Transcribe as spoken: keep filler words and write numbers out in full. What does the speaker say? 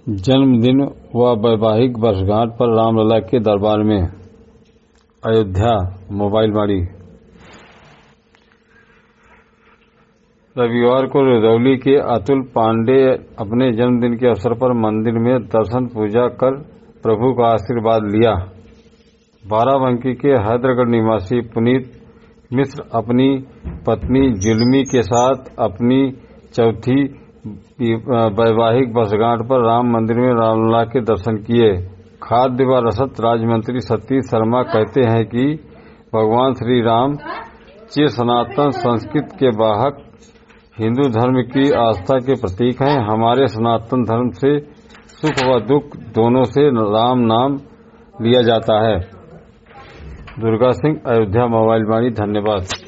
जन्मदिन व वैवाहिक वर्षगांठ पर रामलला के दरबार में अयोध्या मोबाइल बाड़ी। रविवार को रुधौली के अतुल पांडे अपने जन्मदिन के अवसर पर मंदिर में दर्शन पूजा कर प्रभु का आशीर्वाद लिया। बाराबंकी के हैदरगढ़ निवासी पुनीत मिश्र अपनी पत्नी जुलमी के साथ अपनी चौथी वैवाहिक वर्षगांठ पर राम मंदिर में रामलला के दर्शन किए। खाद्य व रसद राज्य मंत्री सतीश शर्मा कहते हैं कि भगवान श्री राम चिर सनातन संस्कृति के वाहक हिंदू धर्म की आस्था के प्रतीक हैं। हमारे सनातन धर्म से सुख व दुख दोनों से राम नाम लिया जाता है। दुर्गा सिंह, अयोध्या मोबाइल वाणी। धन्यवाद।